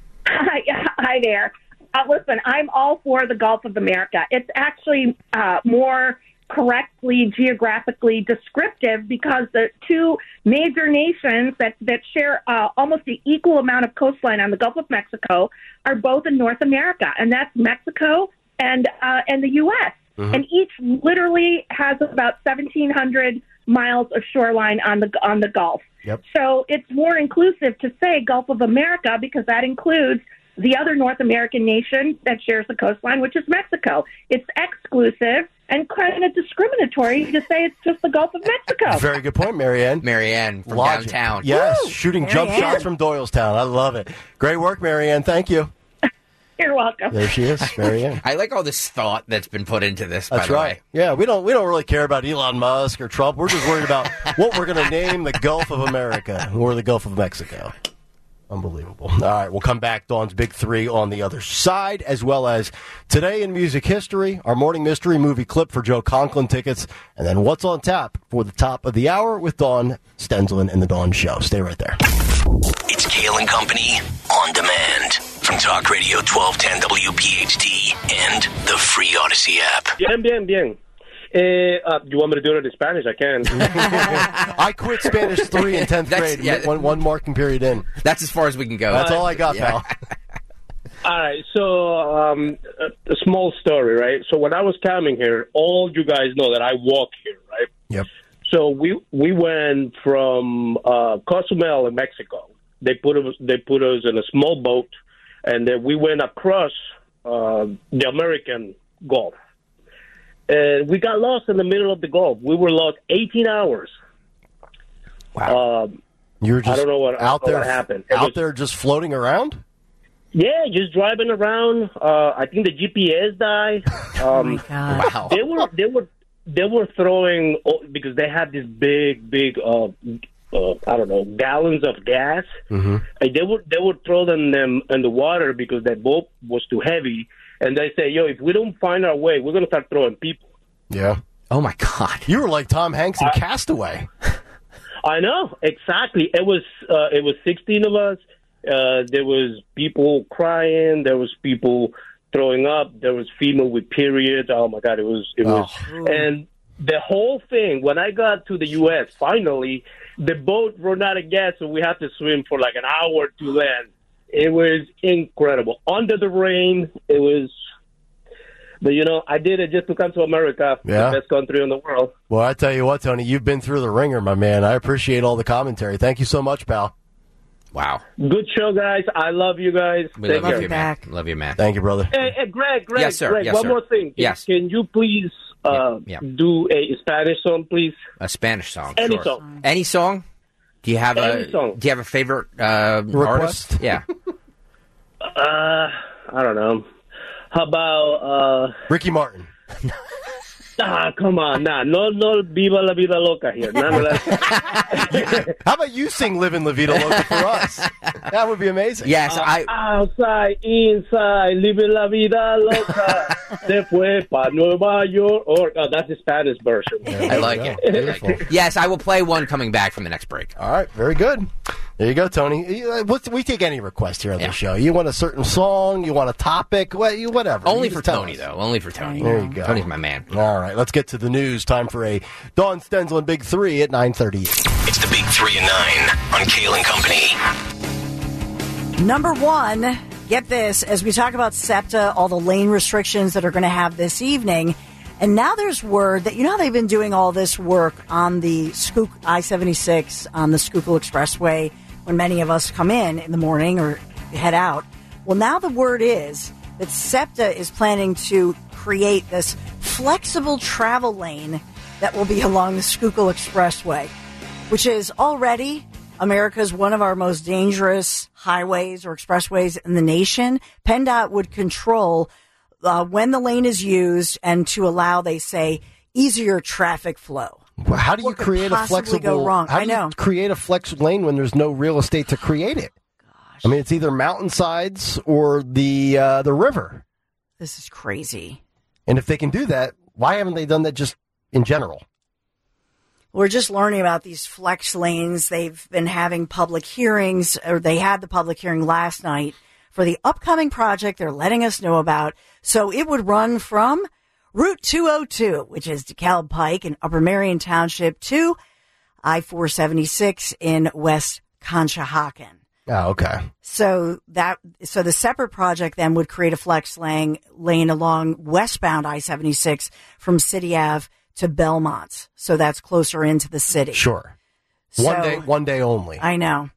Hi, hi there. Uh, listen, I'm all for the Gulf of America. It's actually uh, more correctly geographically descriptive because the two major nations that, that share uh, almost the equal amount of coastline on the Gulf of Mexico are both in North America, and that's Mexico and uh, and the U S Mm-hmm. And each literally has about seventeen hundred miles of shoreline on the on the Gulf. Yep. So it's more inclusive to say Gulf of America because that includes the other North American nation that shares the coastline, which is Mexico. It's exclusive and kind of discriminatory to say it's just the Gulf of Mexico. Very good point, Marianne. Marianne from Logic. downtown. Yes, Woo! shooting Marianne. jump shots from Doylestown. I love it. Great work, Marianne. Thank you. You're welcome. There she is, Marianne. I like all this thought that's been put into this. That's by the right. way. Yeah, we don't we don't really care about Elon Musk or Trump. We're just worried about what we're going to name the Gulf of America or the Gulf of Mexico. Unbelievable. All right, we'll come back. Dawn's Big Three on the other side, as well as Today in Music History, our morning mystery movie clip for Joe Conklin tickets, and then what's on tap for the top of the hour with Dawn Stensland and the Dawn Show. Stay right there. It's Kale and Company on demand from Talk Radio twelve ten W P H T and the free Odyssey app. Bien, bien, bien. Eh, uh, you want me to do it in Spanish? I can. I quit Spanish three in tenth grade. yeah. One, one marking period in. That's as far as we can go. That's all I got, Yeah. pal. All right, so um, a, a small story, right? So when I was coming here, all you guys know that I walk here, right? Yep. So we we went from uh, Cozumel in Mexico. They put us they put us in a small boat, and then we went across uh, the American Gulf. And we got lost in the middle of the Gulf. We were lost eighteen hours. Wow. Um, You were just I don't know what, out what there, happened. It out was- there just floating around? Yeah, just driving around. Uh, I think the G P S died. Um, Wow. They were they were they were throwing because they had this big big uh, uh, I don't know gallons of gas. Mm-hmm. And they would they would throw them them in the water because that boat was too heavy. And they say, yo, if we don't find our way, we're gonna start throwing people. Yeah. Oh my God. You were like Tom Hanks in Castaway. I know exactly. It was uh, it was sixteen of us. Uh, there was people crying. There was people throwing up. There was female with periods. Oh my God! It was it was, Oh. and the whole thing. When I got to the U S, finally, the boat ran out of gas, so we had to swim for like an hour to land. It was incredible. Under the rain, it was. But you know, I did it just to come to America, Yeah. the best country in the world. Well, I tell you what, Tony, you've been through the ringer, my man. I appreciate all the commentary. Thank you so much, pal. Wow. Good show, guys. I love you guys. We Take love care. you, man. Love you, man. Thank you, brother. Hey, hey, Greg, Greg, Yes, sir. Greg, Yes, one sir. more thing. Can, Yes. Can you please uh, Yeah, yeah. do a Spanish song, please? A Spanish song. Any sure. song. Any song? Do you have Any a song. Do you have a favorite uh, Request? artist? Yeah. Uh, I don't know. How about uh, Ricky Martin. ah, come on, nah, no, no, Viva la Vida Loca here. None of that. How about you sing Livin' La Vida Loca for us? That would be amazing. Yes, Uh, I. outside, inside, living la vida loca. Se fue pa Nueva York. Or oh, that's the Spanish version. I like it. I like it. Yes, I will play one coming back from the next break. All right, very good. There you go, Tony. You- uh, what's- We take any request here on the show. You want a certain song? You want a topic? What- you- Whatever. Only You for just tell Tony, us. though. Only for Tony. There you go. Tony's my man. All right, let's get to the news. Time for a Dawn Stensland Big Three at nine thirty. It's the Big Three and Nine on Kale and Company. Number one, get this, as we talk about SEPTA, all the lane restrictions that are going to have this evening, and now there's word that, you know how they've been doing all this work on the Skook I seventy-six, on the Schuylkill Expressway, when many of us come in in the morning or head out. Well, now the word is that SEPTA is planning to create this flexible travel lane that will be along the Schuylkill Expressway, which is already America's one of our most dangerous highways or expressways in the nation. PennDOT would control uh, when the lane is used and to allow, they say, easier traffic flow. Well, how do you What could create a possibly flexible? go wrong? How I do you know. create a flexible lane when there's no real estate to create it? I mean, it's either mountainsides or the uh, the river. This is crazy. And if they can do that, why haven't they done that just in general? We're just learning about these flex lanes. They've been having public hearings, or they had the public hearing last night for the upcoming project they're letting us know about. So it would run from Route two oh two, which is DeKalb Pike in Upper Marion Township, to I four seventy-six in West Conshohocken. Oh, okay. So that so the separate project then would create a flex lane lane along westbound I seventy-six from City Ave to Belmont. So that's closer into the city. Sure. One So- day, one day only. I know.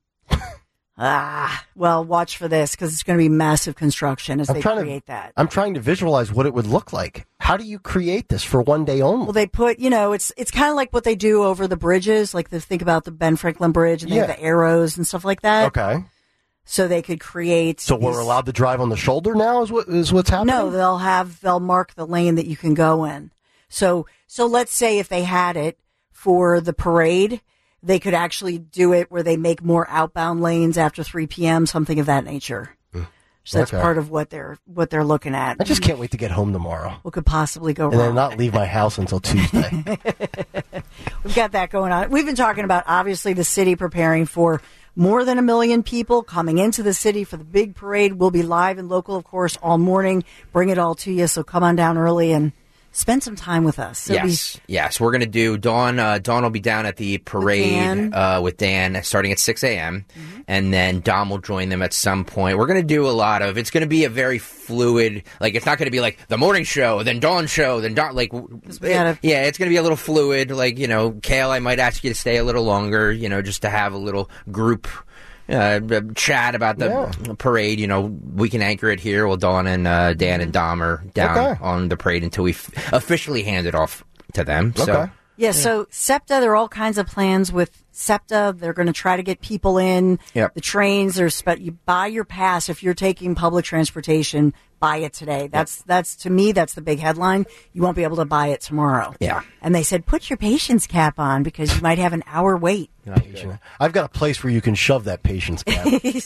ah, well, watch for this because it's going to be massive construction as I'm they trying create to, that. I'm trying to visualize what it would look like. How do you create this for one day only? Well, they put, you know, it's it's kind of like what they do over the bridges, like the think about the Ben Franklin Bridge and they have Yeah. the arrows and stuff like that. Okay. So they could create. So we're these- allowed to drive on the shoulder now is what is what's happening? No, they'll have they'll mark the lane that you can go in. So so let's say if they had it for the parade, they could actually do it where they make more outbound lanes after three p.m., something of that nature. So that's Okay. part of what they're what they're looking at. I just can't wait to get home tomorrow. What could possibly go And wrong? then not leave my house until Tuesday. We've got that going on. We've been talking about, obviously, the city preparing for more than a million people coming into the city for the big parade. We'll be live and local, of course, all morning. Bring it all to you. So come on down early and spend some time with us. It'll Yes, yes, we're gonna do Dawn. Uh, Dawn will be down at the parade Dan. uh, with Dan, starting at six a.m. and then Dom will join them at some point. We're gonna do a lot of. It's gonna be a very fluid. Like it's not gonna be like the morning show, then Dawn show, then Dawn. Like, gotta- yeah, it's gonna be a little fluid. Like you know, Kale, I might ask you to stay a little longer. You know, just to have a little group. Uh, chat about the Yeah. parade. You know, we can anchor it here while Dawn and uh, Dan and Dom are down Okay. on the parade until we f- officially hand it off to them. So, Okay. Yeah, so SEPTA, there are all kinds of plans with SEPTA. They're going to try to get people in. Yep. The trains, there's spe- you buy your pass if you're taking public transportation. Buy it today. That's that's to me that's the big headline. You won't be able to buy it tomorrow. Yeah. And they said put your patience cap on because you might have an hour wait. I've got a place where you can shove that patience cap.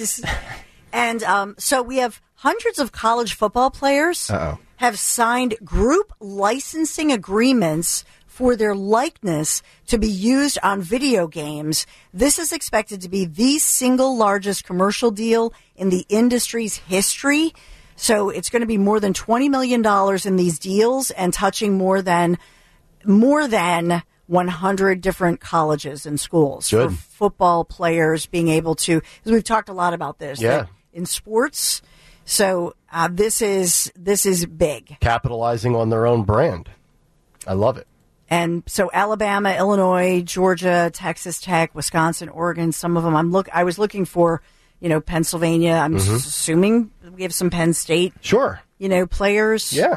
And um, so we have hundreds of college football players Uh-oh. have signed group licensing agreements for their likeness to be used on video games. This is expected to be the single largest commercial deal in the industry's history. So it's going to be more than twenty million dollars in these deals and touching more than more than one hundred different colleges and schools Good. for football players being able to, because we've talked a lot about this, Yeah. that in sports. So uh, this is this is big. Capitalizing on their own brand. I love it. And so Alabama, Illinois, Georgia, Texas Tech, Wisconsin, Oregon, some of them. I'm look. I was looking for, you know, Pennsylvania. I'm Mhm. s- assuming we have some Penn State, Sure. you know, players. Yeah.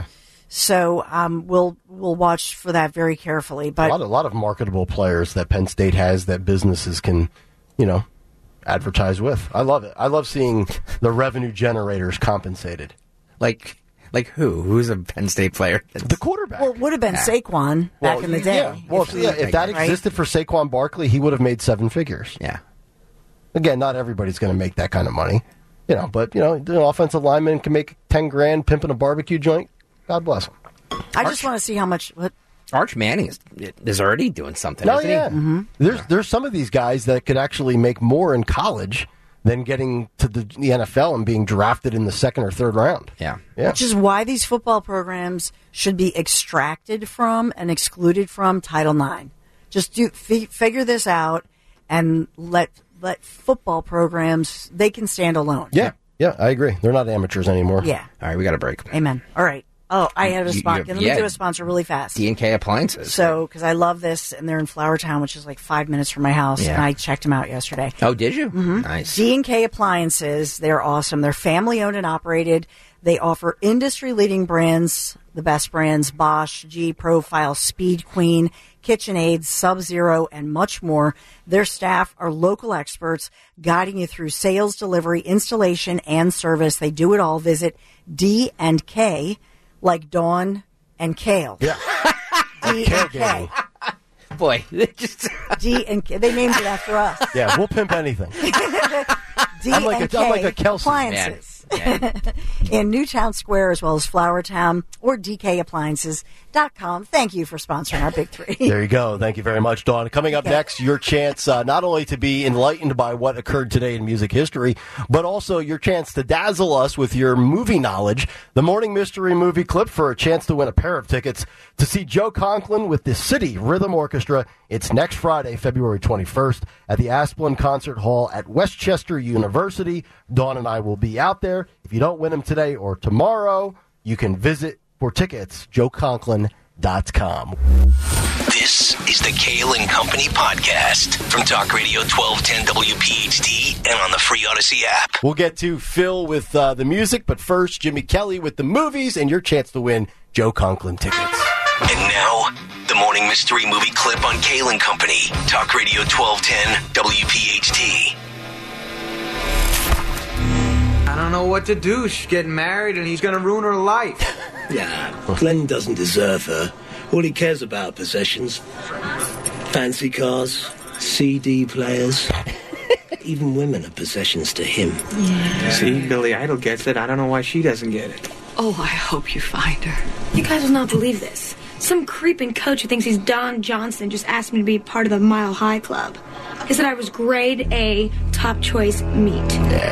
So um, we'll we'll watch for that very carefully. a But lot, a lot of marketable players that Penn State has that businesses can, you know, advertise with. I love it. I love seeing the revenue generators compensated. like, like who? Who's a Penn State player? The quarterback. well, it would have been Saquon back Well, in the yeah. day. Well, if, yeah, if that right? existed for Saquon Barkley, he would have made seven figures. Yeah. Again, not everybody's going to make that kind of money, you know. But you know, an offensive lineman can make ten grand pimping a barbecue joint. God bless him. I just want to see how much. What, Arch Manning is, is already doing something. No, isn't yeah. he? There's there's some of these guys that could actually make more in college than getting to the, the N F L and being drafted in the second or third round. Yeah. Yeah. Which is why these football programs should be extracted from and excluded from Title nine. Just do fi- figure this out and let let football programs, they can stand alone. Yeah. Yeah, I agree. They're not amateurs anymore. Yeah. All right, we got a break. Amen. All right. Oh, I have a You- sponsor. you- Let me yeah. do a sponsor really fast. D and K Appliances. So, because I love this, and they're in Flowertown, which is like five minutes from my house, Yeah. and I checked them out yesterday. Oh, did you? Mm-hmm. Nice. D and K Appliances, they're awesome. They're family owned and operated. They offer industry leading brands, the best brands, Bosch, G Profile, Speed Queen, KitchenAid, Sub-Zero, and much more. Their staff are local experts guiding you through sales, delivery, installation, and service. They do it all. Visit D and K, like Dawn and Kale. Yeah. D and K. Boy, they just D and K. They named it after us. Yeah, we'll pimp anything. D I'm like and a- I'm K like a Kelsey. Appliances. in Newtown Square, as well as Flowertown, or D K appliances dot com. Thank you for sponsoring our Big Three. There you go. Thank you very much, Dawn. Coming up Okay. next, your chance uh, not only to be enlightened by what occurred today in music history, but also your chance to dazzle us with your movie knowledge. The Morning Mystery Movie Clip for a chance to win a pair of tickets to see Joe Conklin with the City Rhythm Orchestra. It's next Friday, February twenty-first, at the Asplin Concert Hall at Westchester University. Dawn and I will be out there. If you don't win them today or tomorrow, you can visit for tickets, joe conklin dot com. This is the Kale and Company podcast from Talk Radio twelve ten W P H D and on the free Odyssey app. We'll get to Phil with uh, the music, but first, Jimmy Kelly with the movies and your chance to win Joe Conklin tickets. And now, the Morning Mystery Movie Clip on Kale and Company. Talk Radio twelve ten W P H D. I don't know what to do. She's getting married and he's going to ruin her life. Yeah, Glenn doesn't deserve her. All he cares about are possessions. Fancy cars, C D players. Even women are possessions to him. Yeah. See, Billy Idol gets it. I don't know why she doesn't get it. Oh, I hope you find her. You guys will not believe this. Some creeping coach who thinks he's Don Johnson just asked me to be part of the Mile High Club. He said I was grade A, top choice meat.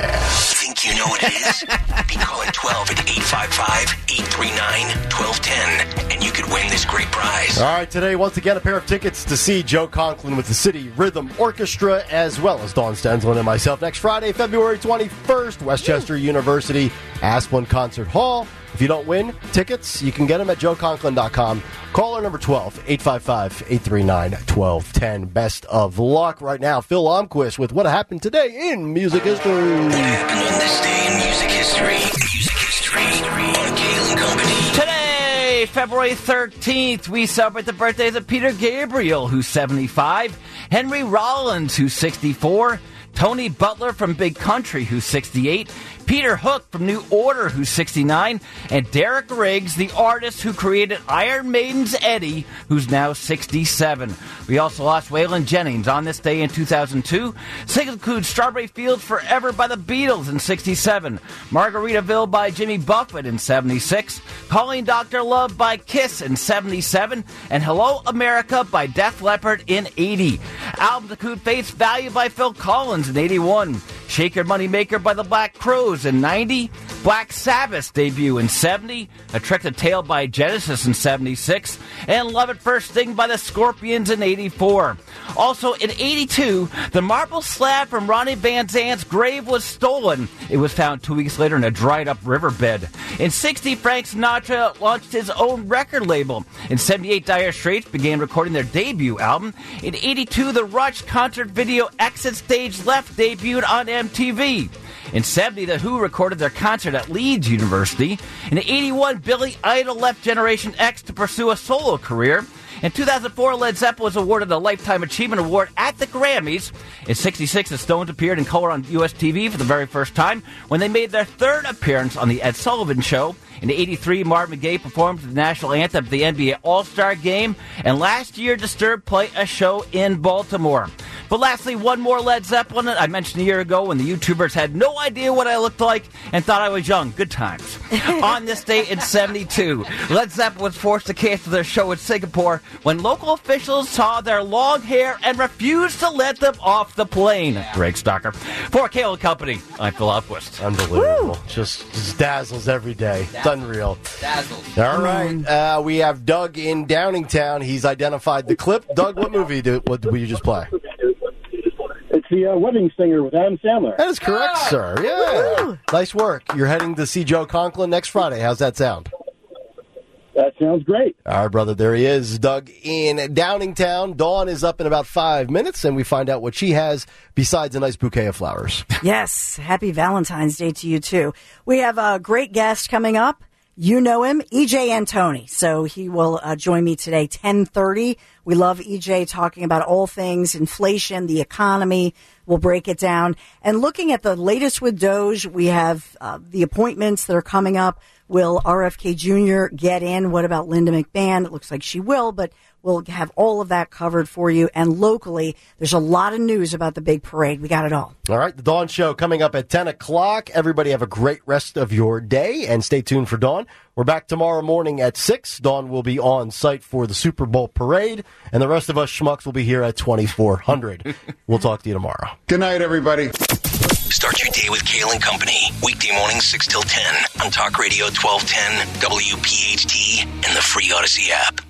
Think you know what it is? Be calling twelve at eight five five, eight three nine, one two one zero and you could win this great prize. All right, today, once again, a pair of tickets to see Joe Conklin with the City Rhythm Orchestra, as well as Dawn Stenslin and myself next Friday, February twenty-first, Westchester University, Asplin Concert Hall. If you don't win tickets, you can get them at joe conklin dot com. Caller number twelve, eight five five, eight three nine, one two one zero. Best of luck right now. Phil Almquist with what happened today in music history. What happened on this day in music history? Music history on Kale and Company. Today, February thirteenth, we celebrate the birthdays of Peter Gabriel, who's seventy-five, Henry Rollins, who's sixty-four, Tony Butler from Big Country, who's sixty-eight, Peter Hook from New Order, who's sixty-nine, and Derek Riggs, the artist who created Iron Maiden's Eddie, who's now sixty-seven. We also lost Waylon Jennings on this day in two thousand two. Singles include Strawberry Fields Forever by the Beatles in sixty-seven, Margaritaville by Jimmy Buffett in seventy-six, Calling Doctor Love by Kiss in seventy-seven, and Hello America by Def Leppard in eighty. Albums include Face Value by Phil Collins in eighty-one, Shake Your Money Maker by the Black Crowes in ninety, Black Sabbath's debut in seventy, A Trick the Tail by Genesis in seventy-six, and Love at First Sting by the Scorpions in eighty-four. Also in eighty-two, the marble slab from Ronnie Van Zant's grave was stolen. It was found two weeks later in a dried-up riverbed. In sixty, Frank Sinatra launched his own record label. In seventy-eight, Dire Straits began recording their debut album. In eighty-two, the Rush concert video Exit Stage Left debuted on M T V. In seventy, The Who recorded their concert at Leeds University. In eighty-one, Billy Idol left Generation X to pursue a solo career. In two thousand four, Led Zeppelin was awarded a Lifetime Achievement Award at the Grammys. In sixty-six, the Stones appeared in color on U S T V for the very first time when they made their third appearance on The Ed Sullivan Show. In eighty-three, Marvin Gaye performed the national anthem at the N B A All-Star Game. And last year, Disturbed played a show in Baltimore. But lastly, one more Led Zeppelin. I mentioned a year ago when the YouTubers had no idea what I looked like and thought I was young. Good times. On this day in seventy-two, Led Zeppelin was forced to cancel their show in Singapore when local officials saw their long hair and refused to let them off the plane. Greg Stocker. For Kale and Company, I'm Phil Alquist. Unbelievable. Just, just dazzles every day. It's unreal. Dazzles. All right. Uh, we have Doug in Downingtown. He's identified the clip. Doug, what movie did, what did we just play? It's the uh, Wedding Singer with Adam Sandler. That is correct, sir. Yeah. Nice work. You're heading to see Joe Conklin next Friday. How's that sound? That sounds great. All right, brother. There he is, Doug in Downingtown. Dawn is up in about five minutes, and we find out what she has besides a nice bouquet of flowers. Yes. Happy Valentine's Day to you, too. We have a great guest coming up. You know him, E J Antoni. So he will uh, join me today, ten thirty. We love E J talking about all things inflation, the economy. We'll break it down. And looking at the latest with Doge, we have uh, the appointments that are coming up Will R F K Junior get in? What about Linda McMahon? It looks like she will, but we'll have all of that covered for you. And locally, there's a lot of news about the big parade. We got it all. All right, the Dawn Show coming up at ten o'clock. Everybody have a great rest of your day, and stay tuned for Dawn. We're back tomorrow morning at six. Dawn will be on site for the Super Bowl parade, and the rest of us schmucks will be here at twenty-four hundred. We'll talk to you tomorrow. Good night, everybody. Start your day with Kale and Company. Weekday mornings six till ten on Talk Radio twelve ten, W P H T, and the free Odyssey app.